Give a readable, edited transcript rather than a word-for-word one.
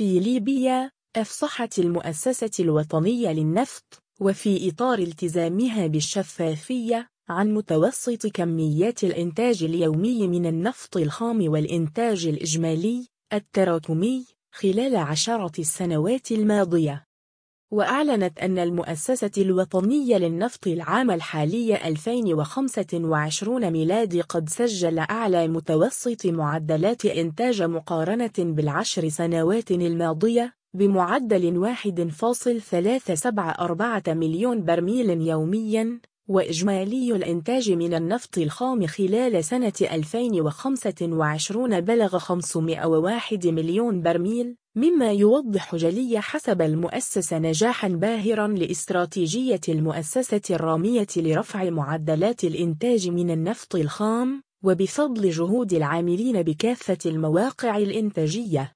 في ليبيا، أفصحت المؤسسة الوطنية للنفط وفي إطار التزامها بالشفافية عن متوسط كميات الإنتاج اليومي من النفط الخام والإنتاج الإجمالي التراكمي خلال 10 السنوات الماضية. وأعلنت أن المؤسسة الوطنية للنفط العام الحالي 2025 ميلادي قد سجل أعلى متوسط معدلات إنتاج مقارنة بالعشر سنوات الماضية بمعدل 1.374 مليون برميل يومياً، وإجمالي الإنتاج من النفط الخام خلال سنة 2025 بلغ 501 مليون برميل، مما يوضح جلي حسب المؤسسة نجاحاً باهراً لاستراتيجية المؤسسة الرامية لرفع معدلات الإنتاج من النفط الخام، وبفضل جهود العاملين بكافة المواقع الإنتاجية.